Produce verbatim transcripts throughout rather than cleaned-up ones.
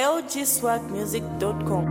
L G swag music dot com.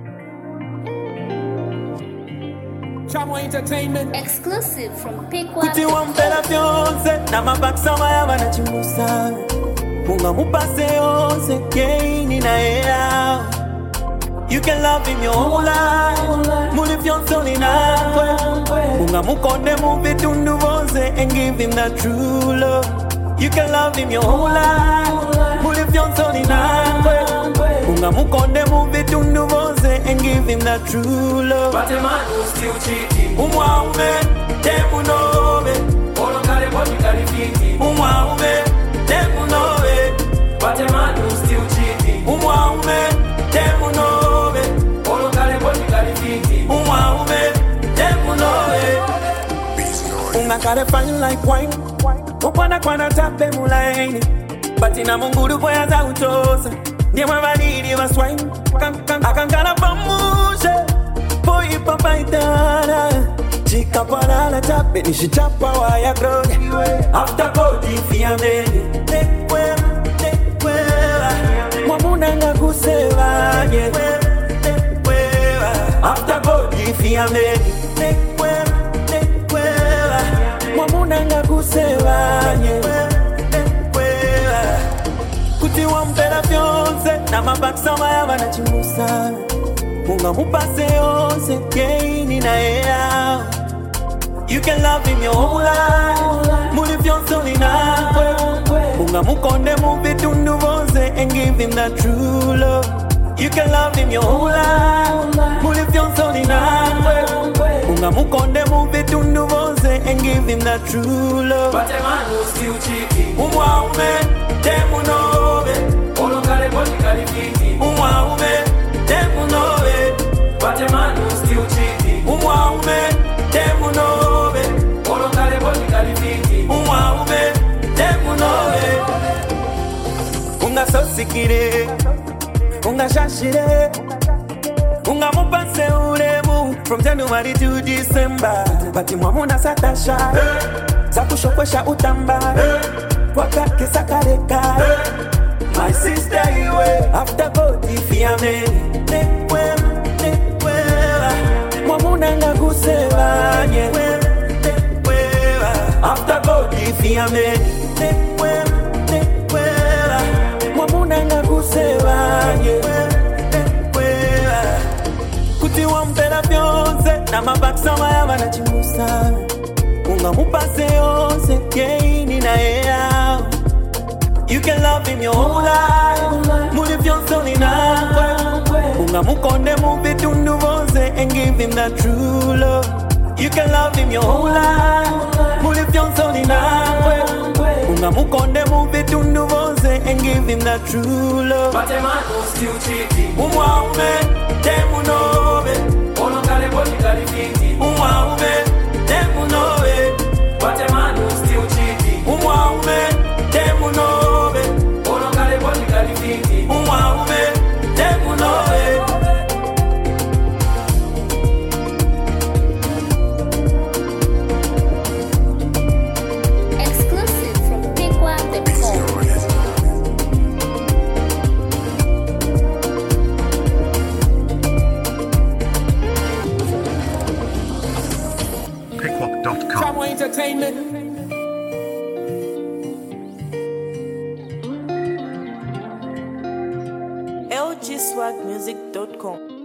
Chamo Entertainment. Exclusive from Pickwa. Kuti wampela fyonse na mabaksa maya wanachimbusa Munga mupase yonse keini na ea You can love him your whole life Muli fyonse ulinakwe Munga mukonde muvitundu vonse and give him that true love You can love him your whole life Muli fyonse ulinakwe Munga mukonde muvitundu vonse and give him that true love But a man who's still cheating. Umwaume, demu nove Olo kare boti kare fiti. Umwaume, demu nove But a man who's still cheating. Umwaume, demu nove Olo kare boti kare fiti. Umwaume, demu nove Unga kare fine like wine Upana kwana tape mulaini Batina munguru poya za utosa Ndiye mwavaliri wa swine Akankana pamushe Poi papaitana Chika parala tape nishichapa waya groge After body fiameni Tekwema, tekwema Mwamunanga kusewa yeah. Tekwema After body fiameni Tekwema, tekwema Mwamunanga kusewa yeah. Tekwema Kuti wampela fyonse na mabaksa maya wanachimbusa Munga mupase yonse keini na ea You can love him your whole life Muli fyonse ulinakwe Munga mukonde muvitundu vonse and give him that true love You can love him your whole life Muli fyonse ulinakwe Munga mukonde muvitundu vonse and give him that true love But a man who's still cheating. Umwaume, demu nove Olo kare boti kare fiti. Umwaume, demu nove But a man who's still cheating. Umwaume, demu nove Olo kare boti kare fiti. Umwaume, demu nove Unga sosikire Unga shashire Unga mupase uremu From January to December Bati mwamuna satasha hey. Zakushokwesha utamba hey. Wakake sakareka hey. My sister iwe After body fiameni Tekwema, tekwema Mwamunanga kusewa yeah. Tekwema After body fiameni Tekwema, tekwema Mwamunanga kusewa yeah. Tekwema Kuti wampela fyonse na mabaksa maya wanachimbusa Unga mupase yonse keini na ea You can love him your whole life Muli fyonse ulinakwe Unga mukonde muvitundu vonse and give him that true love You can love him your whole life Muli fyonse ulinakwe Unga mukonde muvitundu vonse and give him that true love But a man who's still cheating. Umwaume, demu nove Olo kare boti kare fiti. Umwaume, demu nove But a man who's still cheating. Umwaume, demu nove Olo kare boti kare fiti. Umwaume, demu nove Exclusive from Pickwa dot com. Pickwa dot com. Chamo Entertainment. L G swag music dot com.